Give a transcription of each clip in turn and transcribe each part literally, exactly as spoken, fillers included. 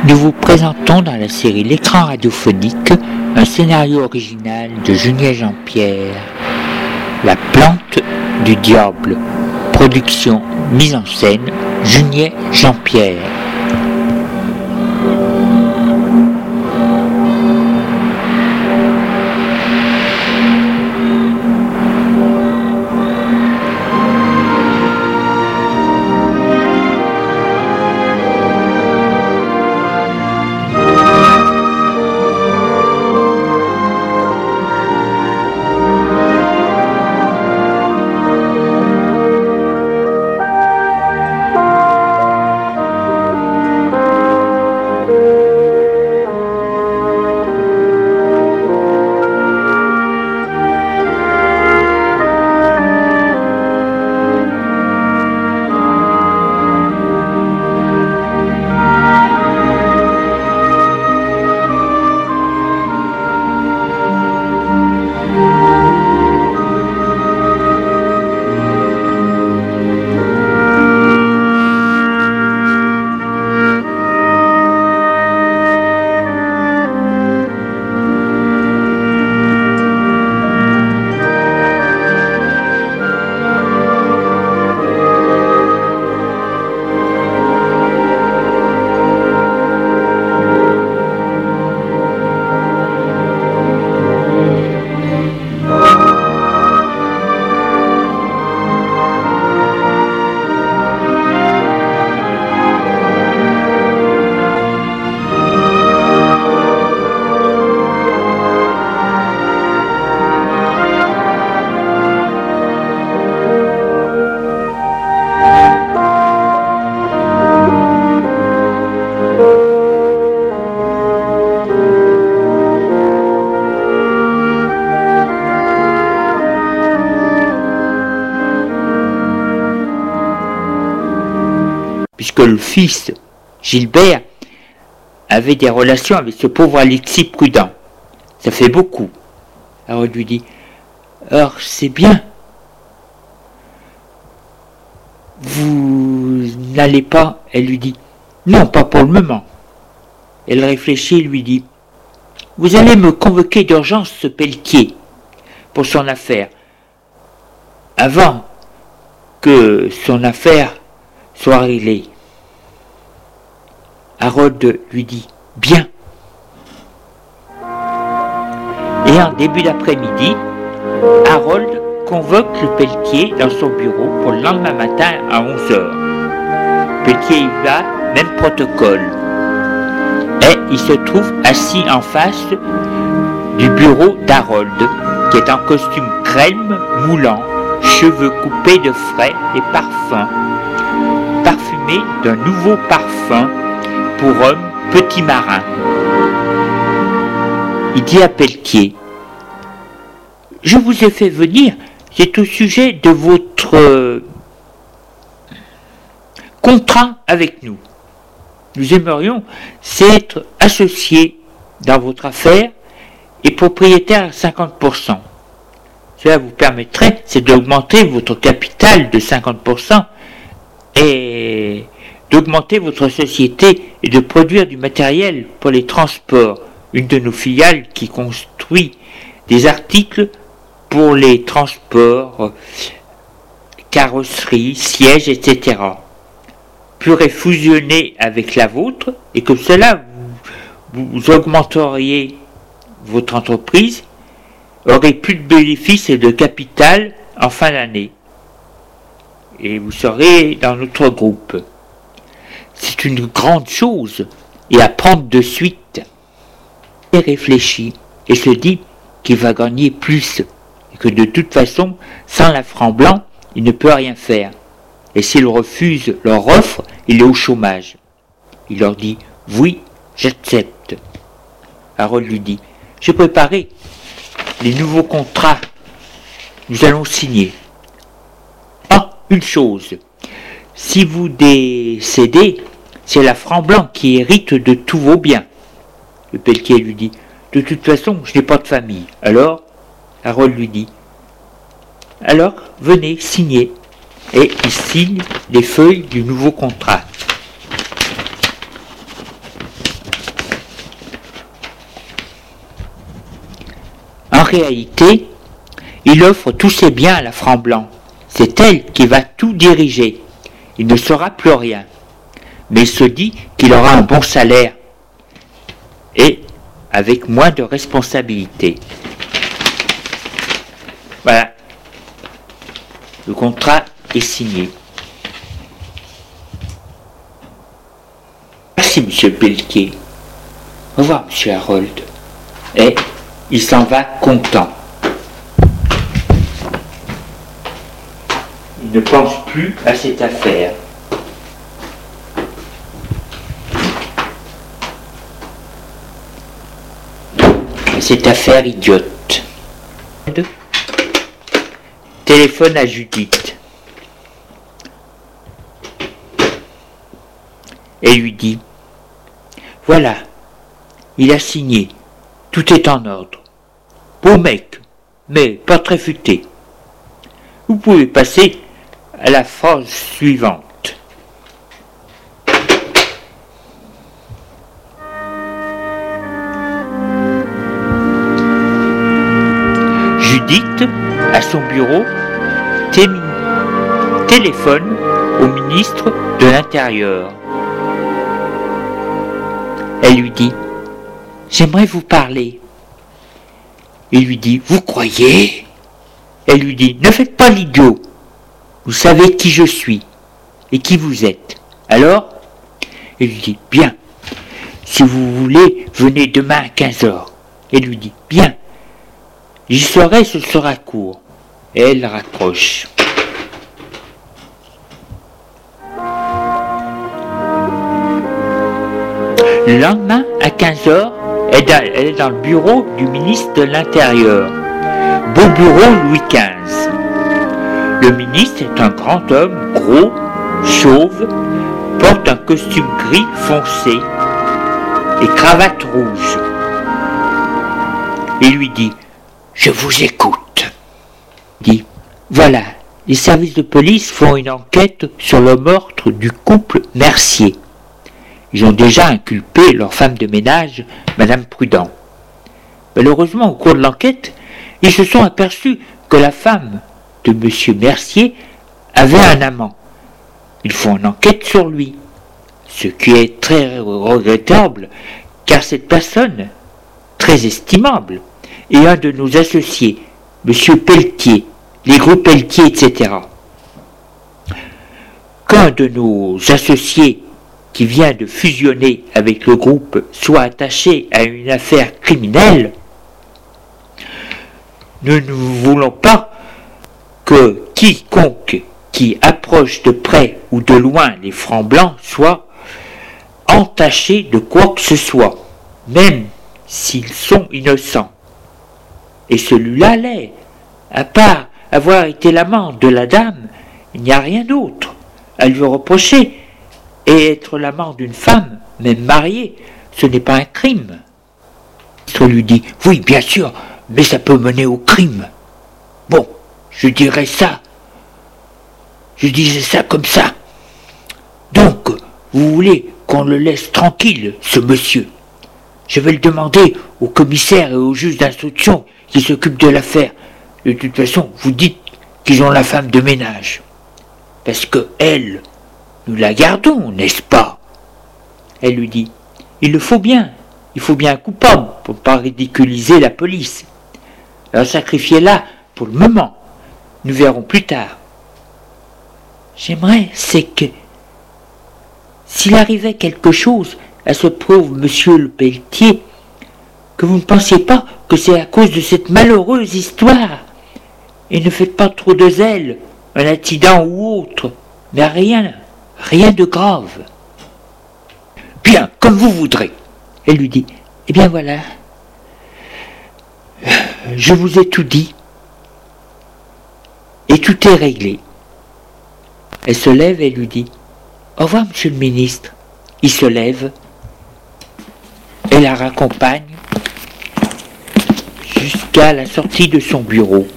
Nous vous présentons dans la série L'écran radiophonique un scénario original de Julien Jean-Pierre, La plante du diable. Production, mise en scène, Julien Jean-Pierre. Puisque le fils, Gilbert, avait des relations avec ce pauvre Alexis Prudent. Ça fait beaucoup. Alors il lui dit, alors c'est bien. Vous n'allez pas, elle lui dit, non, pas pour le moment. Elle réfléchit et lui dit, vous allez me convoquer d'urgence ce Pelletier pour son affaire, avant que son affaire soit réglée. Harold lui dit « Bien ». Et en début d'après-midi, Harold convoque le Pelletier dans son bureau pour le lendemain matin à onze heures. Pelletier y va, même protocole. Et il se trouve assis en face du bureau d'Harold, qui est en costume crème moulant, cheveux coupés de frais et parfums, parfumé d'un nouveau parfum pour homme petit marin. Il dit à Pelletier, je vous ai fait venir, c'est au sujet de votre euh, contrat avec nous. Nous aimerions être associés dans votre affaire et propriétaires à cinquante pour cent. Cela vous permettrait, c'est d'augmenter votre capital de cinquante pour cent et d'augmenter votre société et de produire du matériel pour les transports. Une de nos filiales qui construit des articles pour les transports, carrosserie, sièges, et cetera pourrait fusionner avec la vôtre et que cela vous, vous augmenteriez votre entreprise, aurez plus de bénéfices et de capital en fin d'année. Et vous serez dans notre groupe. C'est une grande chose et à prendre de suite. Il réfléchit et se dit qu'il va gagner plus et que de toute façon, sans la franc blanc, il ne peut rien faire. Et s'il refuse leur offre, il est au chômage. Il leur dit « Oui, j'accepte ». Harold lui dit « J'ai préparé les nouveaux contrats. Nous allons signer. Ah, une chose. Si vous décédez, c'est la franc blanc qui hérite de tous vos biens. » Le Pelletier lui dit « De toute façon, je n'ai pas de famille. » Alors, Harold lui dit « Alors, venez, signez. » Et il signe les feuilles du nouveau contrat. réalité, il offre tous ses biens à la Franc-Blanc. C'est elle qui va tout diriger. Il ne saura plus rien. Mais il se dit qu'il aura un bon salaire et avec moins de responsabilités. Voilà. Le contrat est signé. Merci, monsieur Pelletier. Au revoir, monsieur Harold. Et il s'en va content. Il ne pense plus à cette affaire. À cette affaire idiote. Téléphone à Judith. Et lui dit: voilà, il a signé, tout est en ordre. Beau mec, mais pas très futé. Vous pouvez passer à la phrase suivante. Judith, à son bureau, téléphone au ministre de l'Intérieur. Elle lui dit: j'aimerais vous parler. Il lui dit: vous croyez? Elle lui dit: ne faites pas l'idiot. Vous savez qui je suis et qui vous êtes. Alors, il lui dit: bien. Si vous voulez, venez demain à quinze heures. Elle lui dit: bien. J'y serai, ce sera court. Et elle raccroche. Le lendemain, à quinze heures, elle est dans le bureau du ministre de l'Intérieur. Beau bureau Louis quinze. Le ministre est un grand homme, gros, chauve, porte un costume gris foncé et cravate rouge. Il lui dit: je vous écoute. Il dit: voilà, les services de police font une enquête sur le meurtre du couple Mercier. Ils ont déjà inculpé leur femme de ménage, Madame Prudent. Malheureusement, au cours de l'enquête, ils se sont aperçus que la femme de Monsieur Mercier avait un amant. Ils font une enquête sur lui, ce qui est très regrettable, car cette personne, très estimable, est un de nos associés, Monsieur Pelletier, les groupes Pelletier, et cetera. Qu'un de nos associés qui vient de fusionner avec le groupe soit attaché à une affaire criminelle, nous ne voulons pas que quiconque qui approche de près ou de loin les Francs-Blancs soit entaché de quoi que ce soit, même s'ils sont innocents. Et celui-là l'est. À part avoir été l'amant de la dame, il n'y a rien d'autre à lui reprocher. Et être l'amant d'une femme, même mariée, ce n'est pas un crime. On lui dit: oui, bien sûr, mais ça peut mener au crime. Bon, je dirais ça. Je disais ça comme ça. Donc, vous voulez qu'on le laisse tranquille, ce monsieur? Je vais le demander au commissaire et au juge d'instruction qui s'occupent de l'affaire. De toute façon, vous dites qu'ils ont la femme de ménage. Parce que elle, nous la gardons, n'est-ce pas? Elle lui dit: il le faut bien, il faut bien un coupable pour ne pas ridiculiser la police. Alors sacrifiez-la pour le moment, nous verrons plus tard. J'aimerais, c'est que, s'il arrivait quelque chose à ce pauvre monsieur le Pelletier, que vous ne pensiez pas que c'est à cause de cette malheureuse histoire, et ne faites pas trop de zèle, un accident ou autre, mais rien. Rien de grave. Bien, comme vous voudrez. Elle lui dit: eh bien voilà, je vous ai tout dit, et tout est réglé. Elle se lève et lui dit: au revoir, monsieur le ministre. Il se lève et la raccompagne jusqu'à la sortie de son bureau.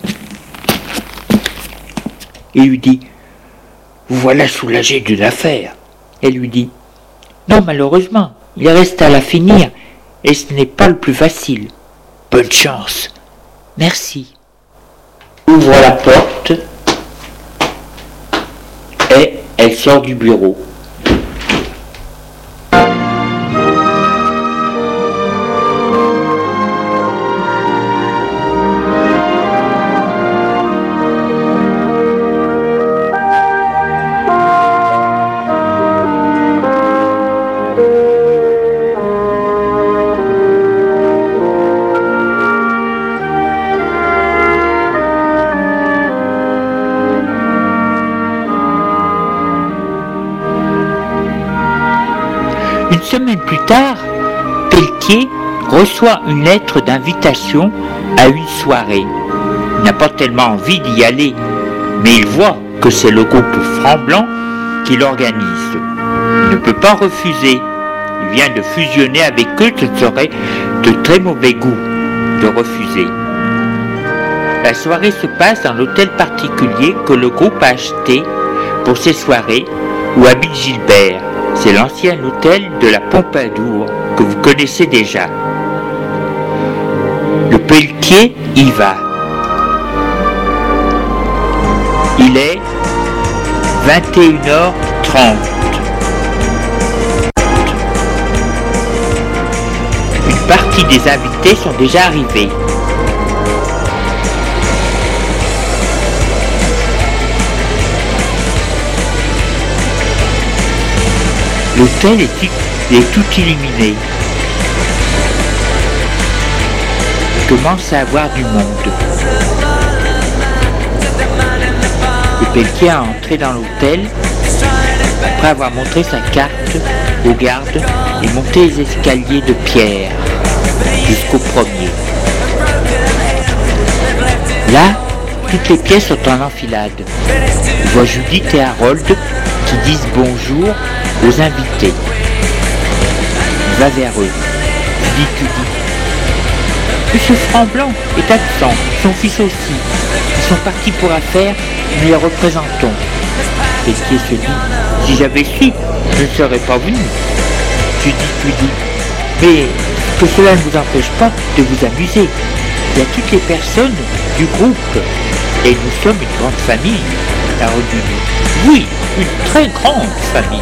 Il lui dit: vous voilà soulagé d'une affaire. Elle lui dit: non, malheureusement, il reste à la finir, et ce n'est pas le plus facile. Bonne chance. Merci. Ouvre la porte et elle sort du bureau. Une semaine plus tard, Pelletier reçoit une lettre d'invitation à une soirée. Il n'a pas tellement envie d'y aller, mais il voit que c'est le groupe Franc-Blanc qui l'organise. Il ne peut pas refuser. Il vient de fusionner avec eux, ce serait de très mauvais goût de refuser. La soirée se passe dans l'hôtel particulier que le groupe a acheté pour ses soirées où habite Gilbert. C'est l'ancien hôtel de la Pompadour que vous connaissez déjà. Le Pelletier y va. Il est vingt et une heures trente. Une partie des invités sont déjà arrivés. L'hôtel est, est tout illuminé. Il commence à avoir du monde. Le Pelletier a entré dans l'hôtel après avoir montré sa carte aux gardes et monté les escaliers de pierre jusqu'au premier. Là, toutes les pièces sont en enfilade. Il voit Judith et Harold qui disent bonjour aux invités. Il va vers eux. Judith lui dit: Monsieur Franc-Blanc est absent, son fils aussi. Ils sont partis pour affaires, nous les représentons. Pelletier se dit: si j'avais su, je ne serais pas venu. Judith lui dit: mais que cela ne vous empêche pas de vous amuser. Il y a toutes les personnes du groupe et nous sommes une grande famille. Harold lui dit: oui, une très grande famille.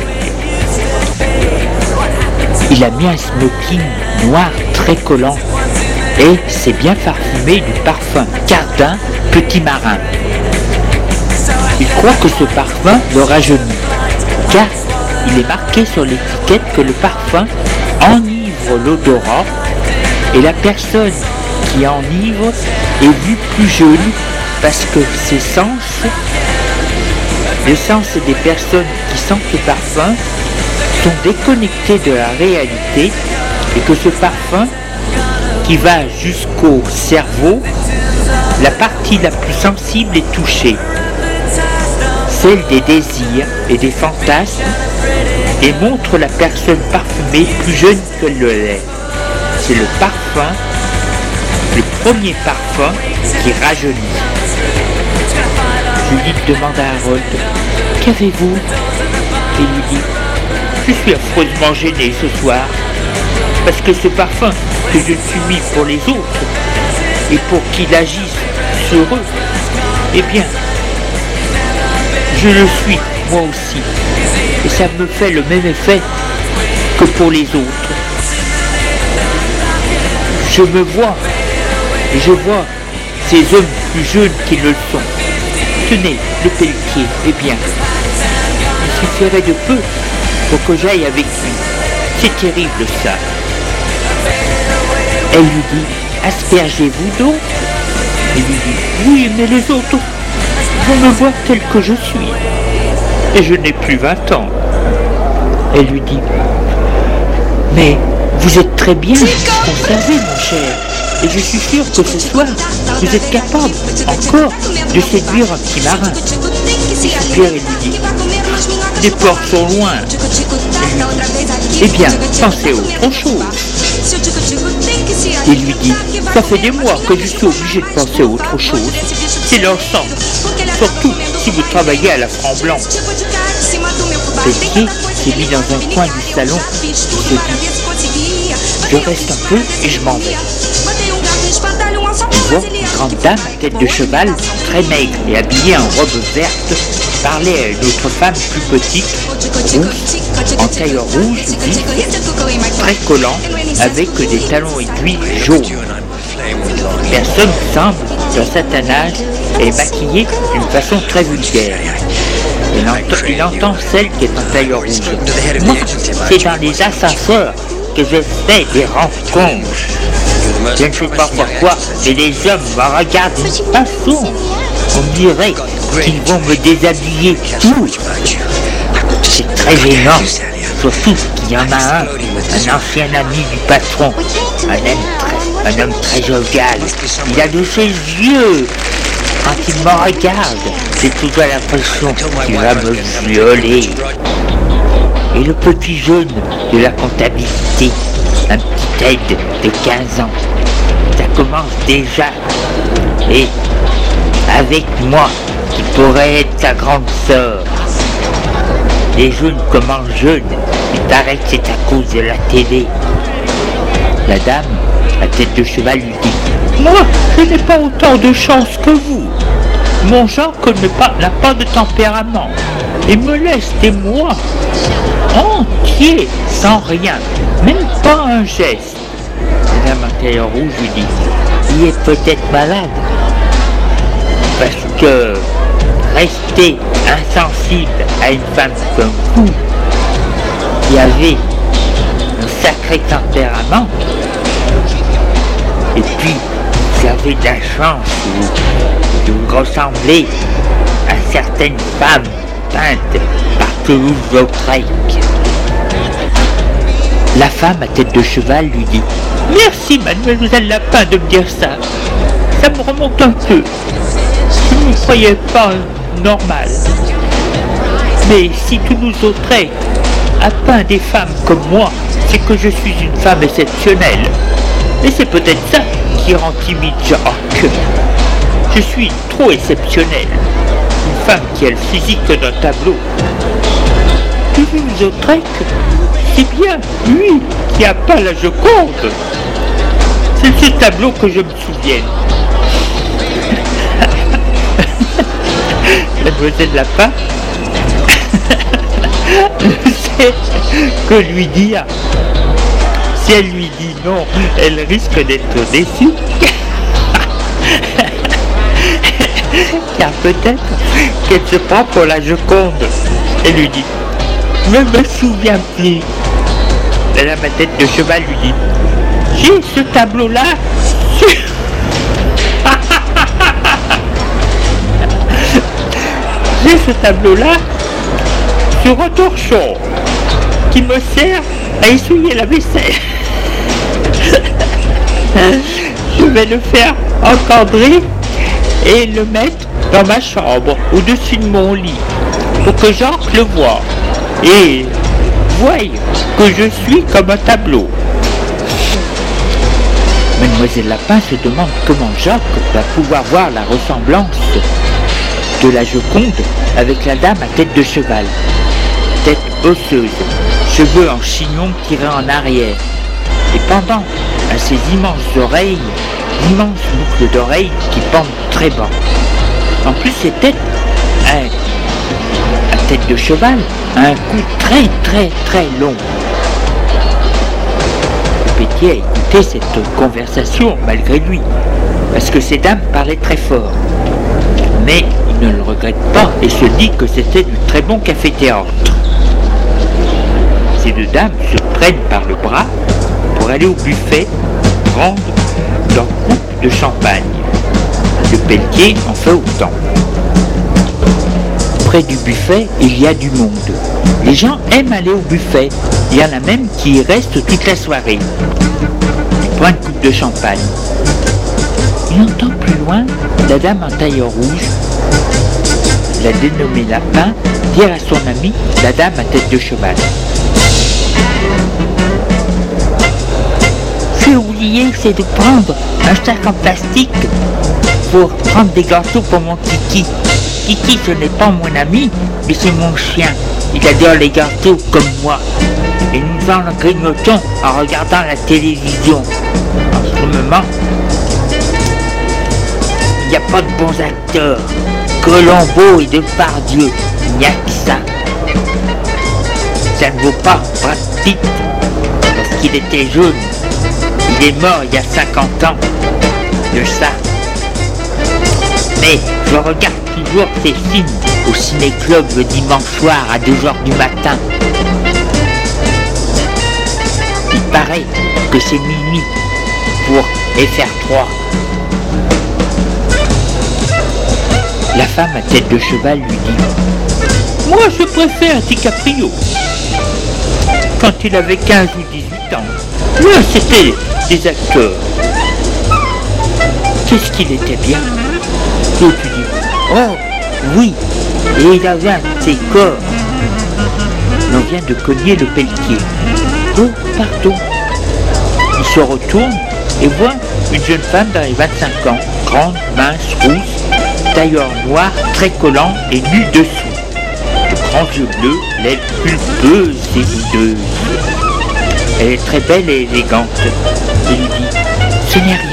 Il a mis un smoking noir très collant et s'est bien parfumé du parfum Cardin Petit Marin. Il croit que ce parfum le rajeunit, car il est marqué sur l'étiquette que le parfum enivre l'odorat et la personne qui enivre est vue plus jeune parce que ses sens, les sens des personnes qui sentent le parfum sont déconnectés de la réalité et que ce parfum qui va jusqu'au cerveau, la partie la plus sensible est touchée, celle des désirs et des fantasmes, et montre la personne parfumée plus jeune qu'elle le l'est. C'est le parfum, le premier parfum qui rajeunit. Judith demande à Harold: qu'avez-vous? Et lui dit: je suis affreusement gêné ce soir, parce que ce parfum que je suis mis pour les autres, et pour qu'il agisse sur eux, eh bien, je le suis moi aussi, et ça me fait le même effet que pour les autres. Je me vois, et je vois ces hommes plus jeunes qui le sont. Tenez, le Pelletier, eh bien, il suffirait de peu pour que j'aille avec lui. C'est terrible ça. Elle lui dit: aspergez-vous donc? Il lui dit: oui, mais les autres vont me voir tel que je suis. Et je n'ai plus vingt ans. Elle lui dit: mais vous êtes très bien conservé, mon cher. Et je suis sûr que ce soir, vous êtes capable encore de séduire un petit marin. Et Pierre lui dit: les ports sont loin. Eh bien, pensez à autre chose. Il lui dit: ça fait des mois que je suis obligé de penser à autre chose. C'est leur sang. Surtout si vous travaillez à la Franc-Blanc. Pelletier s'est mis dans un coin du salon et se dit: je reste un peu et je m'en vais. Il voit une grande dame à tête de cheval, très maigre et habillée en robe verte, parler à une autre femme plus petite, rousse, en tailleur rouge vif, très collant, avec des talons aiguilles jaunes. Personne semble, dans un certain âge, est maquillée d'une façon très vulgaire. Il entend, il entend celle qui est en tailleur rouge. Moi, c'est dans les ascenseurs que je fais des rencontres. Je ne sais pas pourquoi, mais les hommes me regardent d'une façon. On dirait qu'ils vont me déshabiller tout. C'est très gênant, surtout qu'il y en a un, un ancien ami du patron, un homme très, un homme très jovial. Il a de ses yeux. Quand il me regarde, j'ai toujours l'impression qu'il va me violer. Et le petit jeune de la comptabilité, un petit aide de quinze ans, ça commence déjà. Et avec moi, qui pourrait être sa grande sœur. Les jeunes commencent jeunes, il paraît que c'est à cause de la télé. La dame, à tête de cheval, lui dit: moi, je n'ai pas autant de chance que vous. Mon Jacques n'a pas de tempérament et me laisse des mois entiers sans rien, même pas un geste. La dame en tailleur rouge lui dit: il est peut-être malade, parce que rester insensible à une femme comme vous, qui avait un sacré tempérament, et puis vous avez de la chance de vous ressembler à certaines femmes peintes par Toulouse-Lautrec. La femme à tête de cheval lui dit: merci mademoiselle Lapin de me dire ça, ça me remonte un peu, je ne me croyais pas normal. Mais si Toulouse-Lautrec a peint des femmes comme moi, c'est que je suis une femme exceptionnelle. Et c'est peut-être ça qui rend timide Jacques. Je suis trop exceptionnelle. Une femme qui a le physique d'un tableau. Toulouse-Lautrec, c'est bien lui qui a peint la Joconde. C'est de ce tableau que je me souvienne. Mademoiselle Lapin ne sait que lui dire. Si elle lui dit non, elle risque d'être déçue. Car peut-être qu'elle se prend pour la Joconde. Elle lui dit: je ne me souviens plus. Madame à tête de cheval lui dit: j'ai ce tableau-là sur... J'ai ce tableau-là sur un torchon qui me sert à essuyer la vaisselle. Je vais le faire encadrer et le mettre dans ma chambre, au-dessus de mon lit, pour que Jacques le voie et voie que je suis comme un tableau. Mademoiselle Lapin se demande comment Jacques va pouvoir voir la ressemblance de la Joconde avec la dame à tête de cheval. Tête osseuse, cheveux en chignon tirés en arrière, et pendant à ses immenses oreilles, d'immenses boucles d'oreilles qui pendent très bas. En plus, ses têtes, hein, à tête de cheval, a un cou très très très long. Petit a écouté cette conversation malgré lui, parce que ces dames parlaient très fort. Mais il ne le regrette pas et se dit que c'était du très bon café-théâtre. Ces deux dames se prennent par le bras pour aller au buffet prendre leur coupe de champagne. Le Pelletier en fait autant. Près du buffet, il y a du monde. Les gens aiment aller au buffet. Il y en a même qui y restent toute la soirée. Il prend une coupe de champagne. Il entend plus loin la dame en tailleur rouge, la dénommée Lapin, dire à son ami, la dame à tête de cheval: j'ai oublié, c'est de prendre un sac en plastique pour prendre des gâteaux pour mon Kiki. Kiki, ce n'est pas mon ami, mais c'est mon chien. Il adore les gâteaux comme moi. Et nous en grignotons en regardant la télévision. En ce moment, il n'y a pas de bons acteurs. Colombo et Depardieu, il n'y a que ça. Ça ne vaut pas Brad Pitt, parce qu'il était jeune. Il est mort il y a cinquante ans de ça. Mais je regarde toujours ces films au ciné-club le dimanche soir à deux heures du matin. Il paraît que c'est minuit pour F R trois. La femme à tête de cheval lui dit « Moi je préfère DiCaprio. Quand il avait quinze ou dix-huit ans, là c'était des acteurs. Qu'est-ce qu'il était bien. » L'autre lui dit « Oh oui, et il avait un de ses corps. » On vient de cogner le pelletier. « Oh, pardon. » Il se retourne et voit une jeune femme dans les vingt-cinq ans, grande, mince, rousse, tailleur noir, très collant et nu dessous. De grands yeux bleus, lèvres pulpeuses et hideuses. Elle est très belle et élégante. Il lui dit « Ce n'est rien. »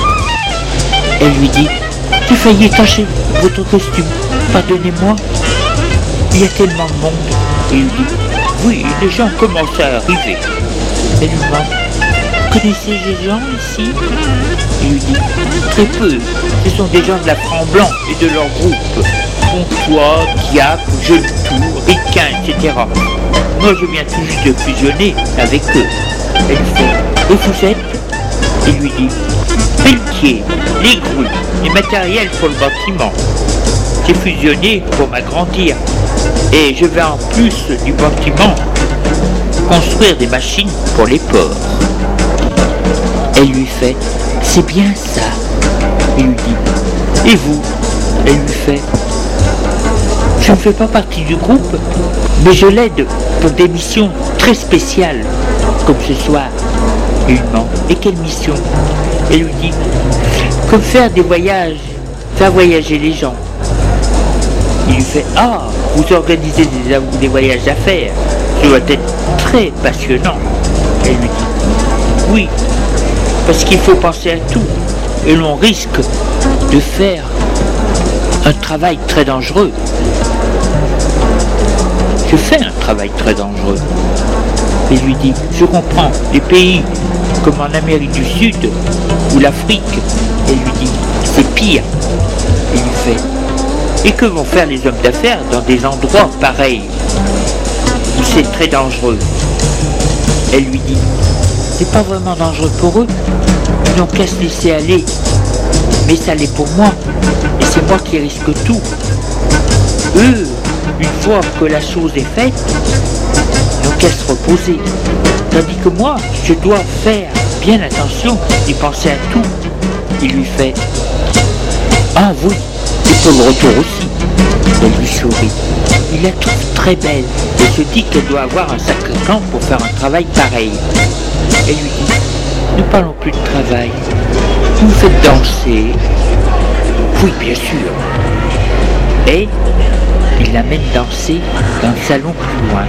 Elle lui dit « J'ai failli étancher votre costume. Pardonnez-moi. Il y a tellement de monde. » Et il lui dit « Oui, les gens commencent à arriver. » Elle lui demande « Connaissez les gens ici ?» Il lui dit « Très peu. Ce sont des gens de la Franc-Blanc et de leur groupe. Pontois, Diacre, Jeunetou, Riquin, et cetera. Moi, je viens tout juste de fusionner avec eux. » Elle lui fait « Et vous êtes ?» Il lui dit « Pelletier, les grues, les matériels pour le bâtiment. J'ai fusionné pour m'agrandir. Et je vais en plus du bâtiment construire des machines pour les ports. » Elle lui fait « C'est bien ça. » Il lui dit « Et vous ?» Elle lui fait « Je ne fais pas partie du groupe, mais je l'aide pour des missions très spéciales, comme ce soir. » Il lui demande « Et quelle mission ?» Elle lui dit « Comme faire des voyages, faire voyager les gens. » Il lui fait « Ah, vous organisez des, des voyages d'affaires, ça doit être très passionnant. » Elle lui dit « Oui, parce qu'il faut penser à tout, et l'on risque de faire un travail très dangereux. » Je fais un travail très dangereux. Il lui dit « Je comprends, les pays comme en Amérique du Sud ou l'Afrique. » Elle lui dit « C'est pire. » Il lui fait « Et que vont faire les hommes d'affaires dans des endroits pareils où c'est très dangereux ?» Elle lui dit « C'est pas vraiment dangereux pour eux. Ils n'ont qu'à se laisser aller. Mais ça l'est pour moi. Et c'est moi qui risque tout. Eux, une fois que la chose est faite, ils n'ont qu'à se reposer. Tandis que moi, je dois faire bien attention et penser à tout. » Il lui fait « Ah oui, et pour le retour aussi. » Elle lui sourit. Il la trouve très belle et se dit qu'elle doit avoir un sacré temps pour faire un travail pareil. Elle lui dit « Ne parlons plus de travail. Vous me faites danser. » « Oui, bien sûr. » Et il l'amène danser dans le salon plus loin.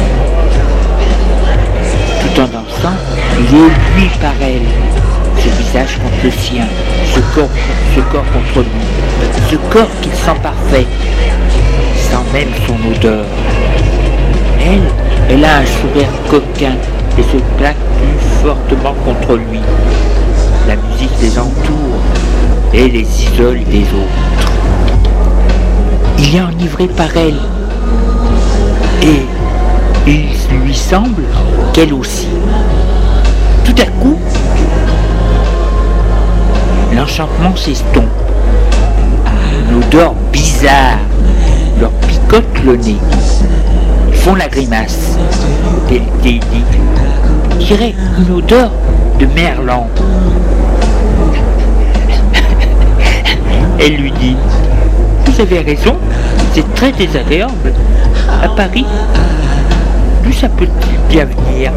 Tout en dansant, il est ébloui par elle. Ce visage contre le sien, ce corps, ce corps contre lui, ce corps qu'il sent parfait, sans même son odeur. Elle, elle a un sourire coquin et se plaque plus fortement contre lui. La musique les entoure et les isole des autres. Il est enivré par elle et il lui semble qu'elle aussi. Tout à coup, l'enchantement s'estompe. Une odeur bizarre leur picote le nez. Ils font la grimace. Elle dit, on dirait une odeur de merlan. Elle lui dit, vous avez raison, c'est très désagréable. À Paris, d'où ça peut-il bien venir?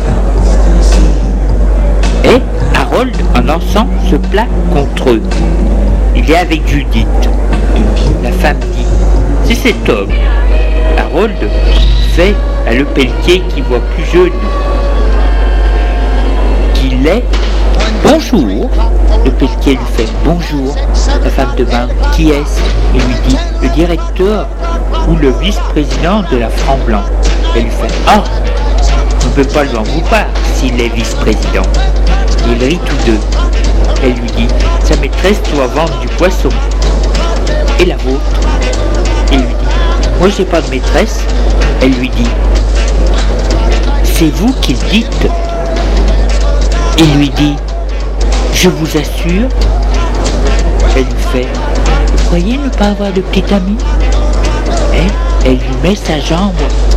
Et Harold, en dansant, se plaque contre eux. Il est avec Judith. La femme dit, c'est cet homme. Harold fait à le pelletier qui voit plus jeune qu'il est. Bonjour. Le Pelletier lui fait « Bonjour ». La femme demande « Qui est-ce » Il lui dit « Le directeur ou le vice-président de la Franc-Blanc ». Elle lui fait « Ah, on ne peut pas lui en vouloir s'il est vice-président ». Ils rient tous deux. Elle lui dit « Sa maîtresse doit vendre du poisson. Et la vôtre ?» Il lui dit « Moi j'ai pas de maîtresse ». Elle lui dit « C'est vous qui le dites ». Il lui dit « Je vous assure ». Elle lui fait « Vous croyez ne pas avoir de petite amie ?» Et elle lui met sa jambe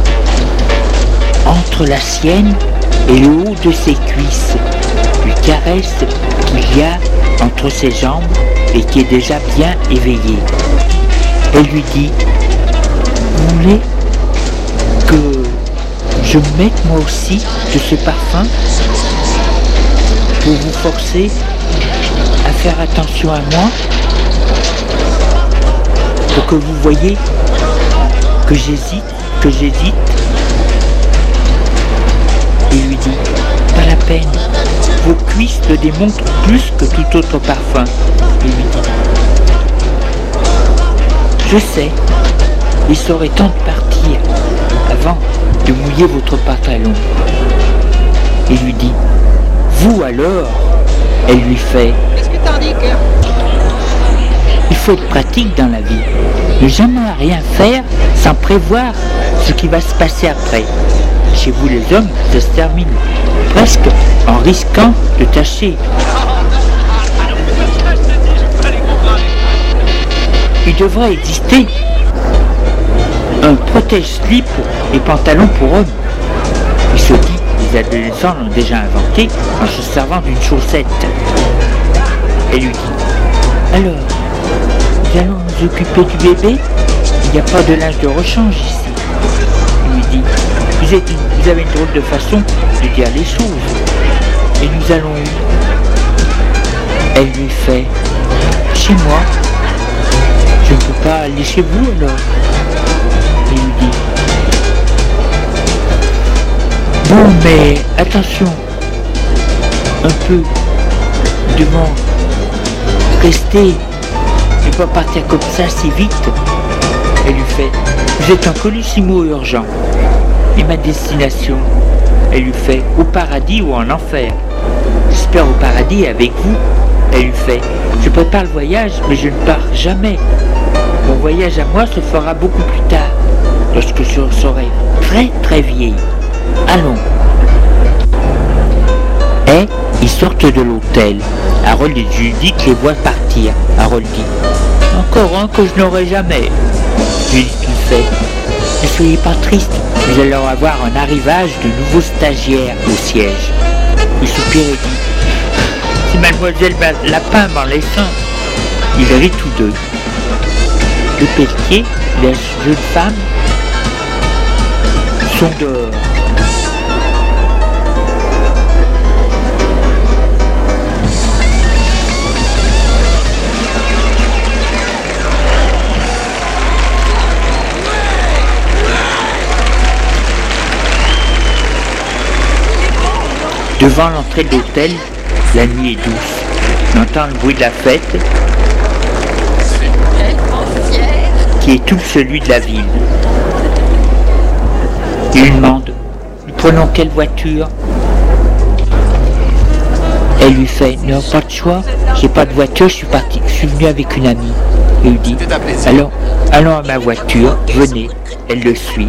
entre la sienne et le haut de ses cuisses, lui caresse qu'il y a entre ses jambes et qui est déjà bien éveillé. Elle lui dit « Vous voulez que je mette moi aussi de ce parfum pour vous forcer à faire attention à moi, pour que vous voyez que j'hésite, que j'hésite ?» Il lui dit « Pas la peine, vos cuisses le démontrent plus que tout autre parfum. » Il lui dit « Je sais, il serait temps de partir avant de mouiller votre pantalon. » Il lui dit « Vous alors ?» Elle lui fait « Qu'est-ce que t'en dis, cœur ? Il faut être pratique dans la vie, ne jamais rien faire sans prévoir ce qui va se passer après. Chez vous les hommes, ça se termine presque en risquant de tâcher. Il devrait exister un protège-slip et pantalon pour hommes. Il se dit, les adolescents l'ont déjà inventé en se servant d'une chaussette. Elle lui dit, alors, nous allons nous occuper du bébé? Il n'y a pas de linge de rechange ici. Il lui dit, vous, êtes une, vous avez une drôle de façon de dire les choses. Et nous allons où? Elle lui fait, chez moi. Je ne peux pas aller chez vous alors. Il lui dit, bon mais attention, un peu devant rester et pas partir comme ça si vite. Elle lui fait, vous êtes un colissimo urgent. Et ma destination? Elle lui fait, au paradis ou en enfer? J'espère au paradis avec vous. Elle lui fait, je prépare le voyage mais je ne pars jamais. Mon voyage à moi se fera beaucoup plus tard, lorsque je serai très très vieille. Allons. Et ils sortent de l'hôtel. Harold et Judith les voient partir. Harold dit, encore un que je n'aurai jamais. Judith lui fait, ne soyez pas triste, nous allons avoir un arrivage de nouveaux stagiaires au siège. Il soupire et dit, si mademoiselle Lapin m'en laisse un. Ils rient tous deux. Le Pelletier, la jeune femme, sont dehors. Devant l'entrée de l'hôtel, la nuit est douce. On entend le bruit de la fête, qui est tout celui de la ville. Il lui demande, nous prenons quelle voiture? Elle lui fait, non, pas de choix, j'ai pas de voiture, je suis parti, je suis venu avec une amie. Il lui dit, allons, allons à ma voiture, venez. Elle le suit.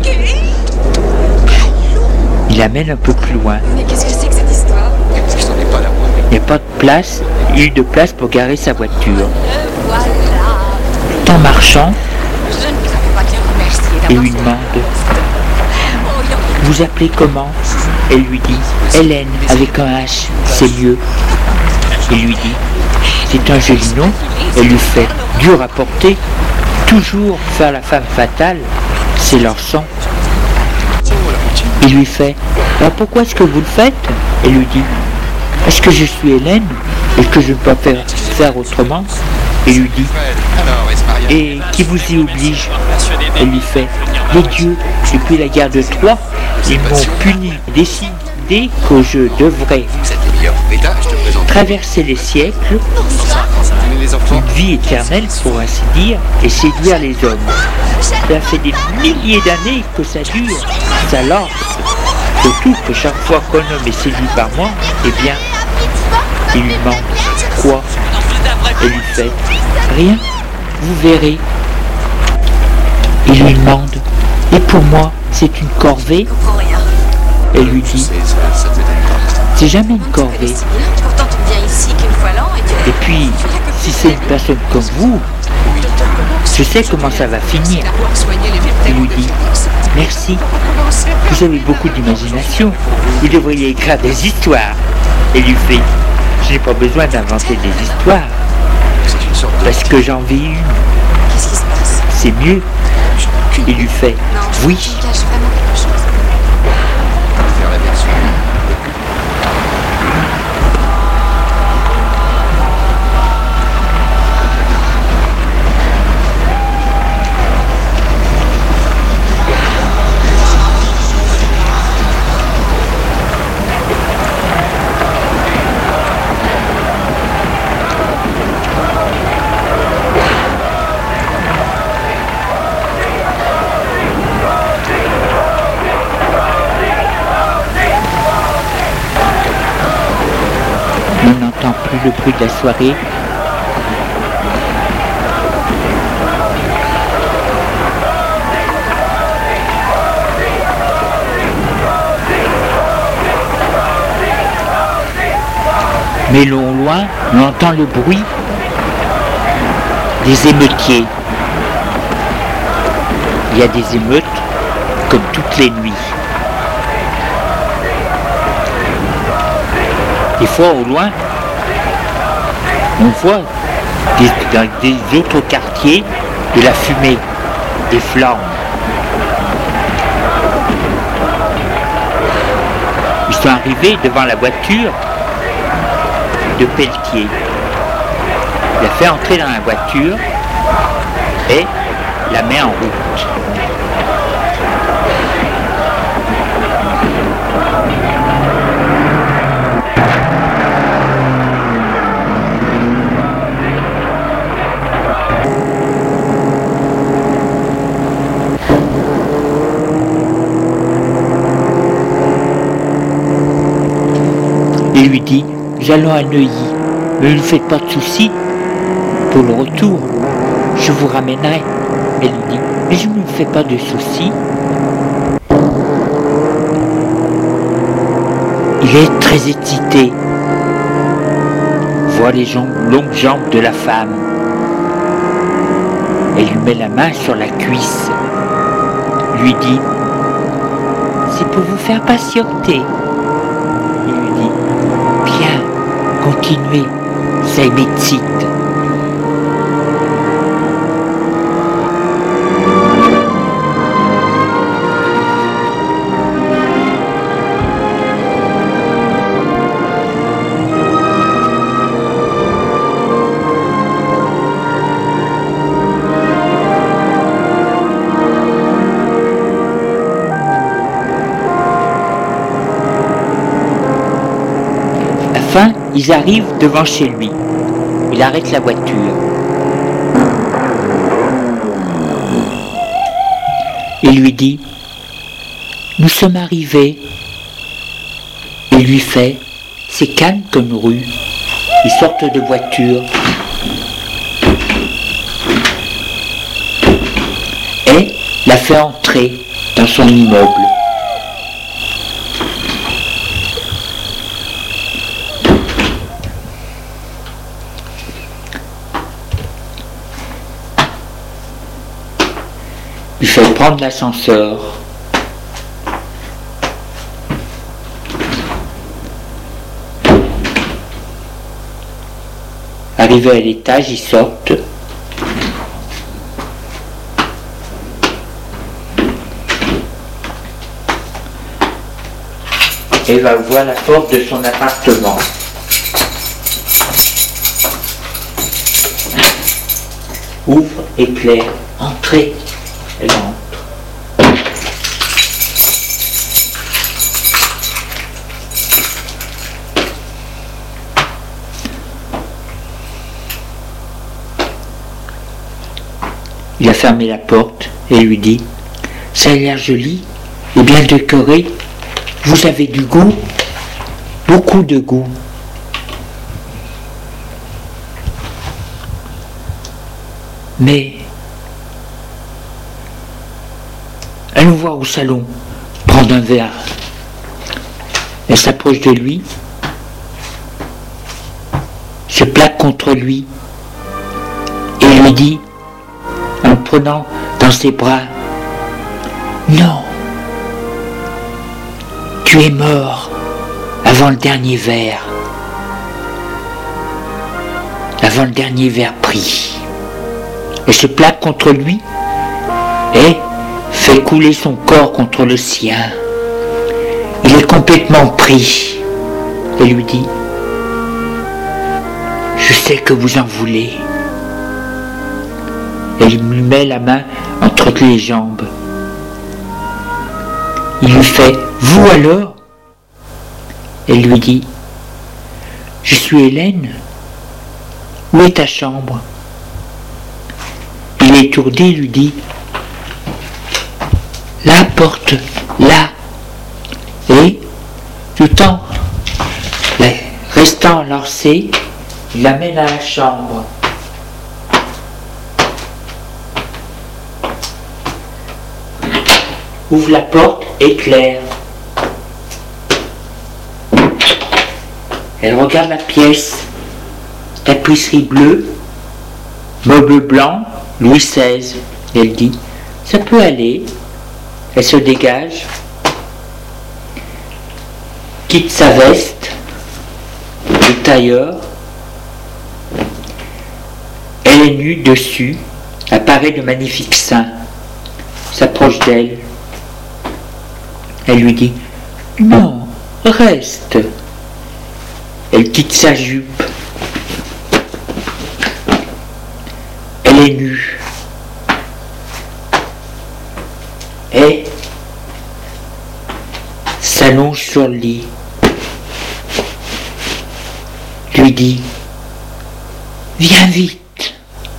Il l'amène un peu plus loin. Mais qu'est-ce que c'est que cette histoire? Il n'y a pas de place, il y a eu de place pour garer sa voiture. Le voilà. Tout en marchant, Je ne vous avais pas bien remercié il d'avoir lui fait demande, Oh, il y a- vous appelez comment? Elle lui dit, Hélène, avec un H, c'est mieux. Il lui dit, c'est un joli nom. Elle lui fait, dur à porter, toujours faire la femme fatale, c'est leur sang. Il lui fait, alors pourquoi est-ce que vous le faites? Elle lui dit, est-ce que je suis Hélène et que je ne peux pas faire, faire autrement? Il lui dit, et qui vous y oblige? Elle lui fait, les dieux, depuis la guerre de Troie, ils m'ont puni, décidé que je devrais traverser les siècles, Les enfants. une vie éternelle pour ainsi dire, et séduire les hommes. Cela fait des milliers d'années que ça dure, ça lance. Surtout que chaque fois qu'un homme est séduit par moi, eh bien, il lui manque quoi? Elle lui fait rien, vous verrez. Il lui demande, et pour moi, c'est une corvée? Je comprends rien. Elle lui dit, C'est ça, ça te donne pas. c'est jamais une Tu corvée. connais si bien. Pourtant, tu viens ici qu'une fois l'an et tu... Et puis, si c'est une personne comme vous, je sais comment ça va finir. Il lui dit, merci, vous avez beaucoup d'imagination, vous devriez écrire des histoires. Elle lui fait, je n'ai pas besoin d'inventer des histoires, C'est une sorte de. parce que j'en vis une, Qu'est-ce qui se passe? c'est mieux. Il lui fait, Non, je oui, tu me caches vraiment quelque chose. Faire la version. on n'entend plus le bruit de la soirée. Mais au loin, on entend le bruit des émeutiers. Il y a des émeutes comme toutes les nuits. Des fois au loin, on voit des, dans des autres quartiers de la fumée, des flammes. Ils sont arrivés devant la voiture de Pelletier. Il a fait entrer dans la voiture et la met en route. Il lui dit, nous allons à Neuilly, mais ne faites pas de soucis pour le retour, je vous ramènerai. Elle lui dit, mais je ne me fais pas de soucis. Il est très excité, voit les jambes, longues jambes de la femme. Elle lui met la main sur la cuisse, lui dit, c'est pour vous faire patienter. Il lui dit, bien, continuez, ça m'excite. Enfin, ils arrivent devant chez lui. Il arrête la voiture. Il lui dit, nous sommes arrivés. Il lui fait, c'est calme comme rue. Ils sortent de voiture. Et la fait entrer dans son immeuble. Il fait prendre l'ascenseur. Arrivé à l'étage, ils sortent. Et va voir la porte de son appartement. Ouvre, éclaire, entrez. Elle entre. fermer la porte et lui dit « Ça a l'air joli et bien décoré. Vous avez du goût, beaucoup de goût. » Mais elle nous voit au salon prendre un verre. Elle s'approche de lui, se plaque contre lui et lui dit, en le prenant dans ses bras, « Non, tu es mort avant le dernier verre, avant le dernier verre pris. » Elle se plaque contre lui et fait couler son corps contre le sien. Il est complètement pris et lui dit « Je sais que vous en voulez. » Elle lui met la main entre les jambes. Il lui fait « Vous alors ?» Elle lui dit « Je suis Hélène. Où est ta chambre ?» Il est étourdi, lui dit « La porte, là !» Et, tout en restant lancé, il l'amène à la chambre. Ouvre la porte, éclaire. Elle regarde la pièce. Tapisserie bleue, meuble blanc, Louis seize. Elle dit, ça peut aller. Elle se dégage, quitte sa veste, le tailleur. Elle est nue dessus, apparaît de magnifiques seins, s'approche d'elle. Elle lui dit, non, reste. Elle quitte sa jupe. Elle est nue. Et s'allonge sur le lit. Lui dit, viens vite.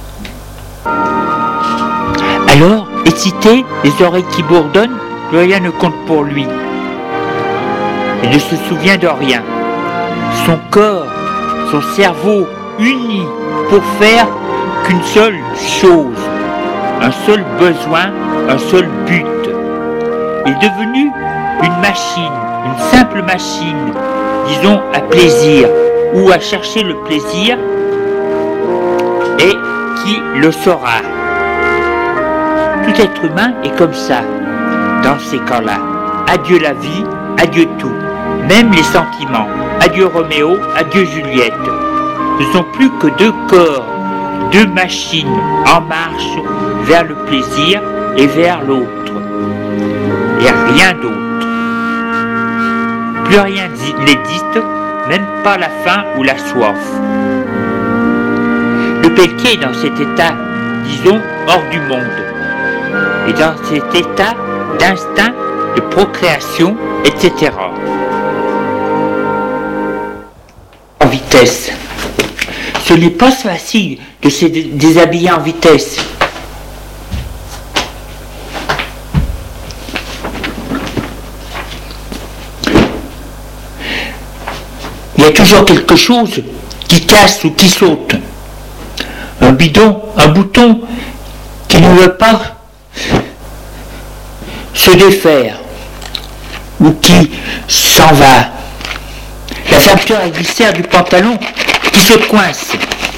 Alors, excité, les oreilles qui bourdonnent, plus rien ne compte pour lui. Il ne se souvient de rien. Son corps, son cerveau unis pour faire qu'une seule chose, un seul besoin, un seul but. Il est devenu une machine, une simple machine, disons à plaisir, ou à chercher le plaisir, et qui le saura. Tout être humain est comme ça, dans ces cas-là. Adieu la vie, adieu tout, même les sentiments. Adieu Roméo, adieu Juliette. Ce ne sont plus que deux corps, deux machines en marche vers le plaisir et vers l'autre. Et rien d'autre. Plus rien n'existe, même pas la faim ou la soif. Le Pelletier est dans cet état, disons, hors du monde. Et dans cet état d'instinct, de procréation, et cetera. En vitesse. Ce n'est pas facile de se déshabiller en vitesse. Il y a toujours quelque chose qui casse ou qui saute. Un bidon, un bouton qui ne veut pas se défaire ou qui s'en va. La fermeture à glissière du pantalon qui se coince.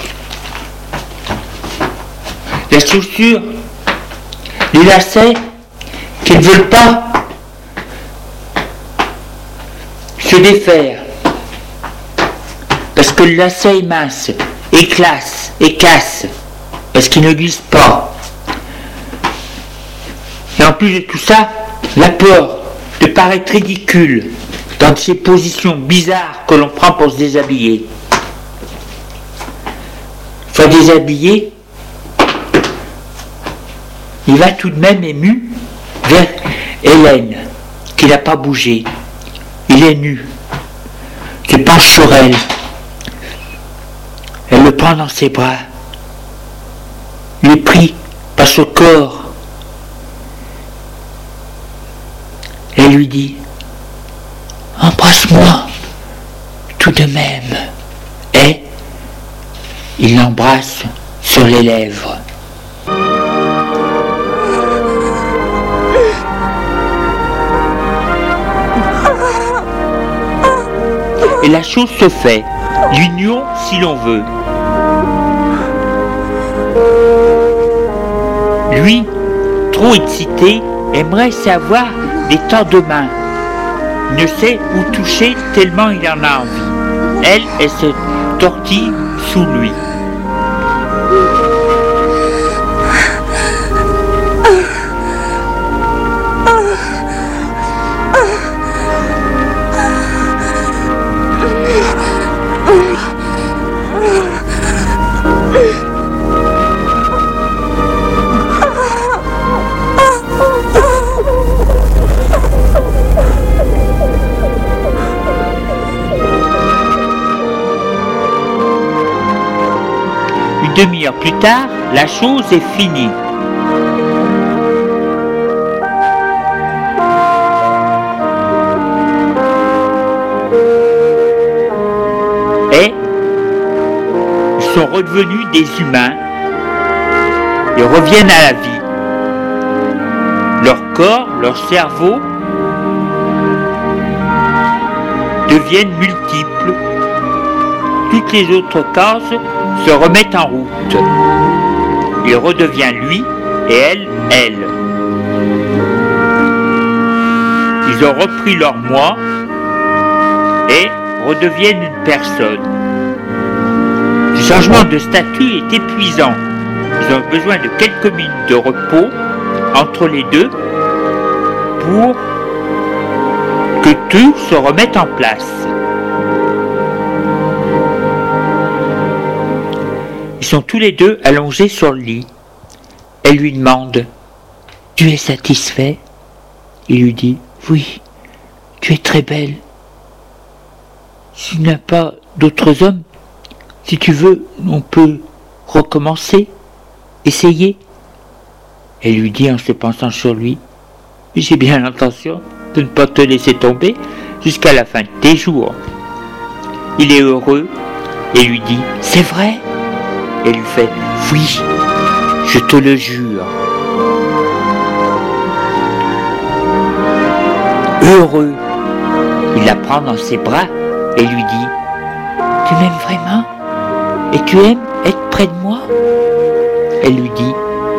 La chaussure, les lacets qui ne veulent pas se défaire. Parce que le lacet est mince, éclate et casse, parce qu'il ne glisse pas. Et en plus de tout ça, la peur de paraître ridicule dans ces positions bizarres que l'on prend pour se déshabiller. Soit déshabillé, il va tout de même ému vers Hélène, qui n'a pas bougé. Il est nu, se penche sur elle. Elle le prend dans ses bras, lui prie passe au corps. Elle lui dit « Embrasse-moi tout de même ». Et il l'embrasse sur les lèvres. Et la chose se fait, l'union si l'on veut. Lui, trop excité, aimerait savoir les temps de main. Il ne sait où toucher tellement il en a envie. Elle, elle se tortille sous lui. Une demi-heure plus tard, la chose est finie. Et ils sont redevenus des humains et reviennent à la vie. Leur corps, leur cerveau deviennent multiples. Toutes les autres cases se remettent en route. Il redevient lui et elle, elle. Ils ont repris leur moi et redeviennent une personne. Ce changement de statut est épuisant. Ils ont besoin de quelques minutes de repos entre les deux pour que tout se remette en place. Ils sont tous les deux allongés sur le lit. Elle lui demande « Tu es satisfait ?» Il lui dit « Oui, tu es très belle. S'il n'y a pas d'autres hommes, si tu veux, on peut recommencer, essayer. » Elle lui dit en se penchant sur lui « J'ai bien l'intention de ne pas te laisser tomber jusqu'à la fin de tes jours. » Il est heureux et lui dit « C'est vrai ?» Elle lui fait « Oui, je te le jure. » Heureux, il la prend dans ses bras et lui dit « Tu m'aimes vraiment? Et tu aimes être près de moi ?» Elle lui dit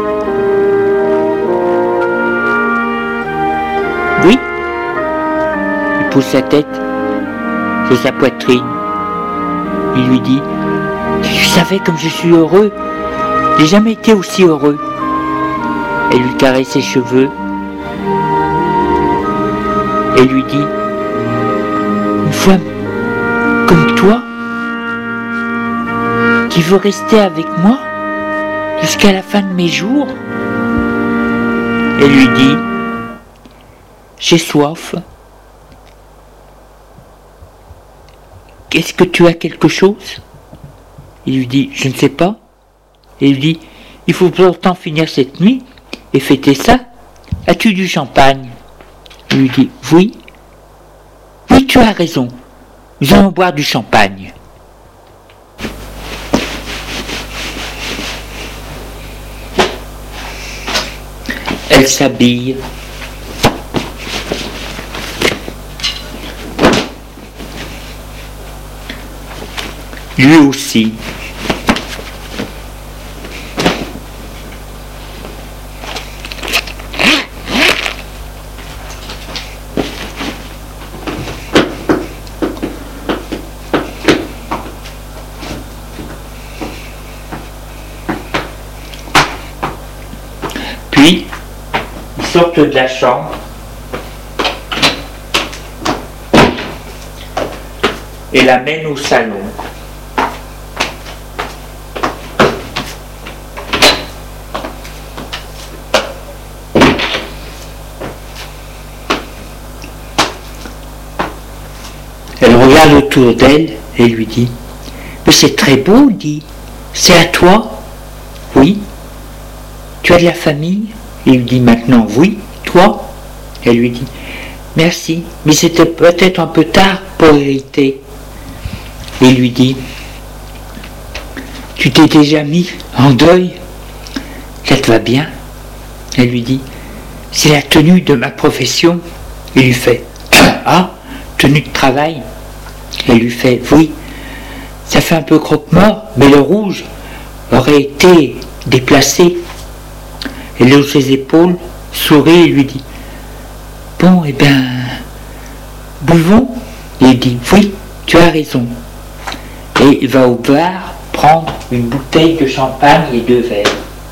« Oui. » Il pose sa tête sur sa poitrine. Il lui dit « Tu savais comme je suis heureux. J'ai jamais été aussi heureux. » Elle lui caresse ses cheveux et lui dit « Une femme comme toi qui veut rester avec moi jusqu'à la fin de mes jours ?» Elle lui dit « J'ai soif. Est-ce que tu as quelque chose ?» Il lui dit « Je ne sais pas. » Et il lui dit « Il faut pourtant finir cette nuit et fêter ça. As-tu du champagne ?» Il lui dit « Oui. Oui, tu as raison. Nous allons boire du champagne. » Elle s'habille. Lui aussi. Puis, ils sortent de la chambre et l'amènent au salon. Elle regarde autour d'elle et lui dit « Mais c'est très beau, dit. C'est à toi ? Oui. Tu tu as de la famille? Il lui dit maintenant oui, toi? Elle lui dit merci, mais c'était peut-être un peu tard pour hériter. Il lui dit tu t'es déjà mis en deuil? Ça te va bien? Elle lui dit c'est la tenue de ma profession. Il lui fait ah, tenue de travail? Elle lui fait oui, ça fait un peu croque-mort, mais le rouge aurait été déplacé. Elle hausse ses épaules, sourit et lui dit bon, eh bien, buvons? Il dit oui, tu as raison. Et il va au bar prendre une bouteille de champagne et deux verres.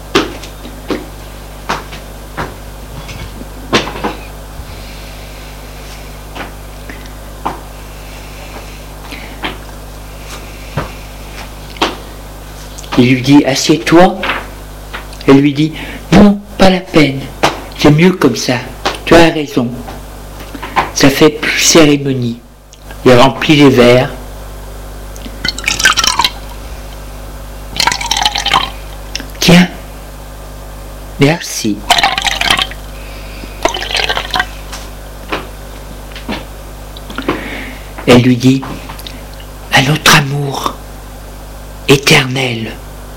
Il lui dit assieds-toi. Elle lui dit non, pas la peine, c'est mieux comme ça, tu as raison. Ça fait plus cérémonie. Il remplit les verres. Tiens, merci. Elle lui dit à notre amour éternel.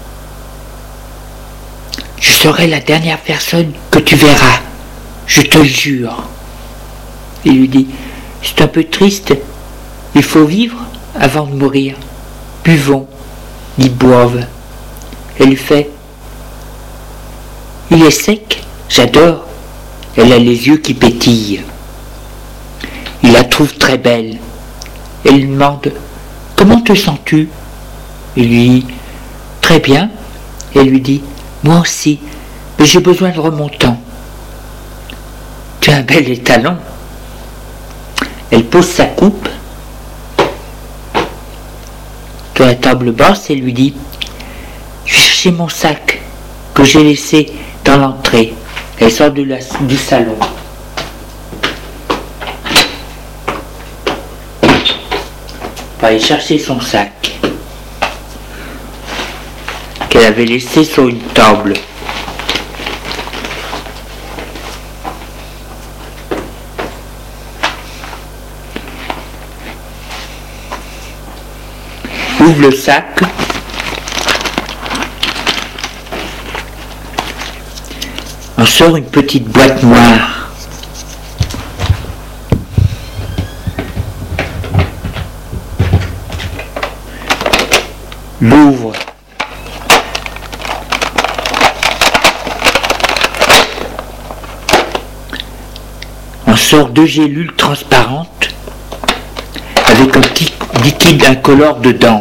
Je serai la dernière personne que tu verras, je te le jure. Il lui dit, c'est un peu triste, il faut vivre avant de mourir. Buvons, ils boivent. Elle lui fait, il est sec, j'adore. Elle a les yeux qui pétillent. Il la trouve très belle. Elle lui demande, comment te sens-tu? Il lui dit, très bien. Elle lui dit, moi aussi, mais j'ai besoin de remontant. Tu as un bel étalon. Elle pose sa coupe sur la table basse et lui dit, je vais chercher mon sac que j'ai laissé dans l'entrée. Elle sort de la, du salon. Va aller chercher son sac qu'elle avait laissé sur une table. Ouvre le sac. On sort une petite boîte noire. L'ouvre. On sort deux gélules transparentes avec un petit liquide incolore dedans.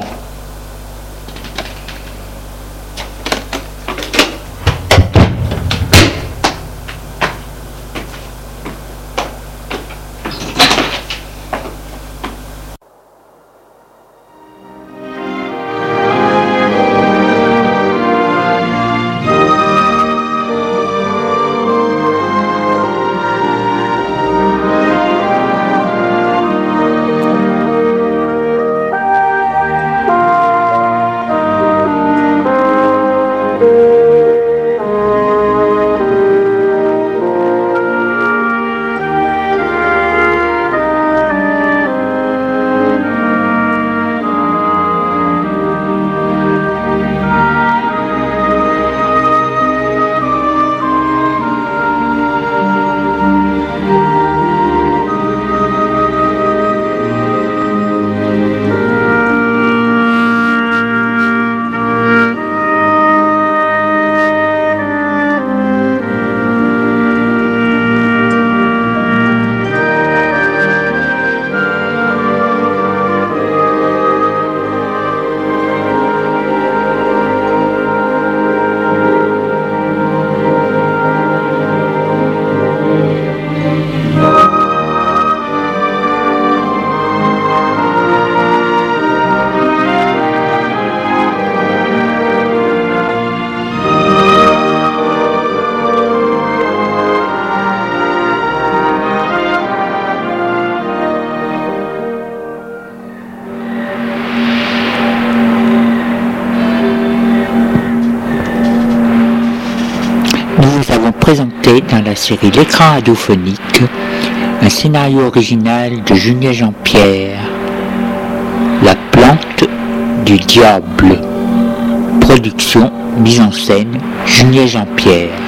présentait dans la série L'écran radiophonique un scénario original de Julien Jean-Pierre, La plante du diable. Production, mise en scène, Julien Jean-Pierre.